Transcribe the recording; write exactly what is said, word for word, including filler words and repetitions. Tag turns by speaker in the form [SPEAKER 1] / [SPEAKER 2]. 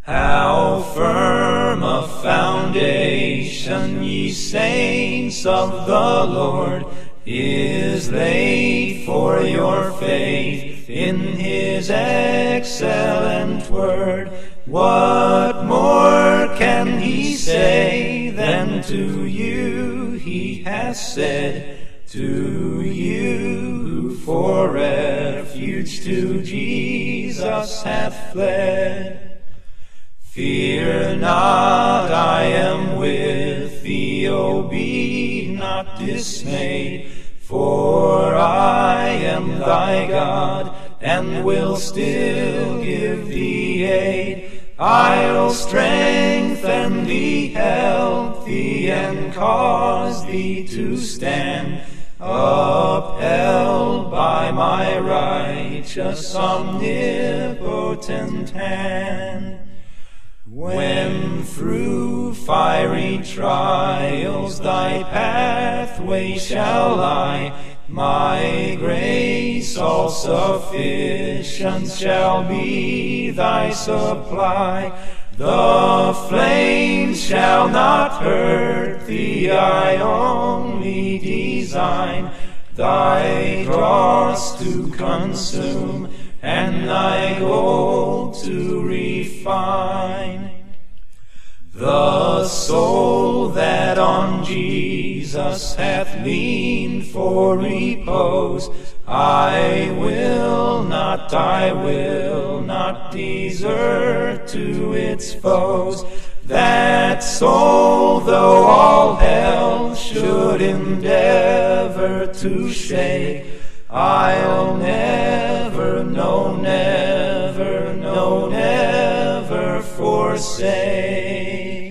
[SPEAKER 1] How firm a foundation, ye saints of the Lord, is laid for your faith in his excellent word. What more can he say than to you he has said? To you who for refuge to Jesus hath fled. Fear not, I am with thee, O be not dismayed, for I am thy God, and will still give thee aid. I'll strengthen thee, help thee, and cause thee to stand, upheld by my righteous omnipotent hand. When through fiery trials thy pathway shall lie, my grace all sufficient shall be thy supply. The flames shall not hurt thee, I only design thy dross to consume, and thy gold to refine. The soul that on Jesus hath leaned for repose, I will not, I will not desert to its foes. That soul, though all hell should endeavor to shake, I'll never, no, never, no, never forsake.